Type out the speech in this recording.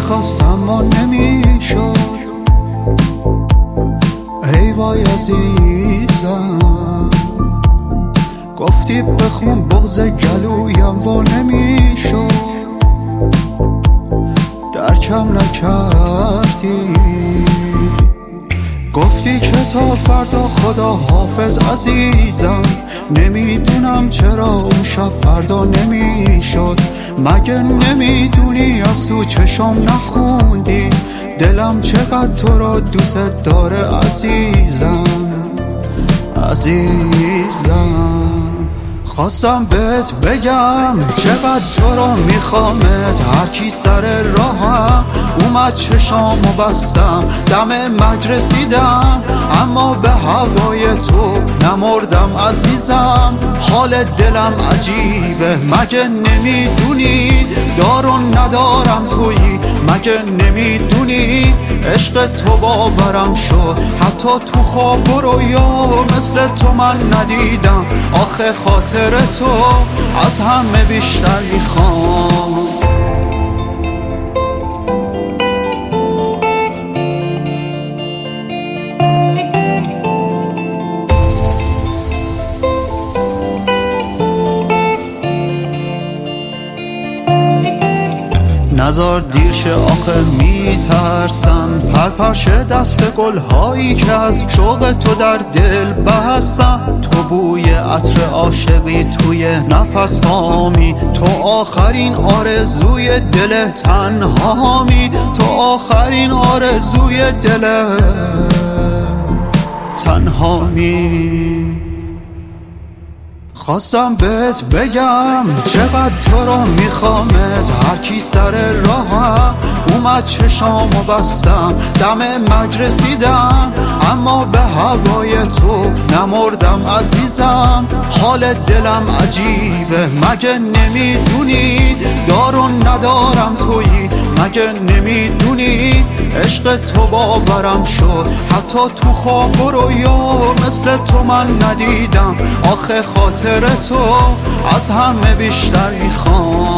میخواستم و نمیشد. ای وای عزیزم، گفتی بخون بغض گلویم و نمیشد. درکم نکردی، گفتی که تا فردا خدا حافظ عزیزم. نمیدونم چرا اون شب فردا نمیشد. مگه نمیدونی از تو چشم نخوندی دلم چقدر تو را دوست داره عزیزم عزیزم. خواستم بهت بگم چقدر تو رو میخوامت. هرکی سر راهم اومد چشامو بستم، دم مرگ رسیدم اما به هوای تو نمردم عزیزم. حال دلم عجیبه، مگه نمیدونی دارو ندارم تویی؟ مگه نمیدونی عشق تو باورم شد؟ حتی تو خواب و رویا مثل تو من ندیدم. آخه خاطر تو از همه بیشتر میخوام. نزار دیر شه آخه میترسم، پرپرشه دست گلهایی که از شوق تو در دل بستم. تو بوی عطر عاشقی توی نفس هامی، تو آخرین آرزوی دل تنهامی، تو آخرین آرزوی دل تنهامی. خواستم بهت بگم چقدر تو رو میخوامت. هرکی سر راهم اومد چشامو بستم، دم مرگ رسیدم اما به هوای تو نمردم عزیزم. حال دلم عجیبه، مگه نمیدونی دارو ندارم تویی؟ مگه نمیدونی عشق تو باورم شد؟ حتی تو خواب و رویا مثل تو من ندیدم. آخه خاطر تو از همه بیشتر میخوام.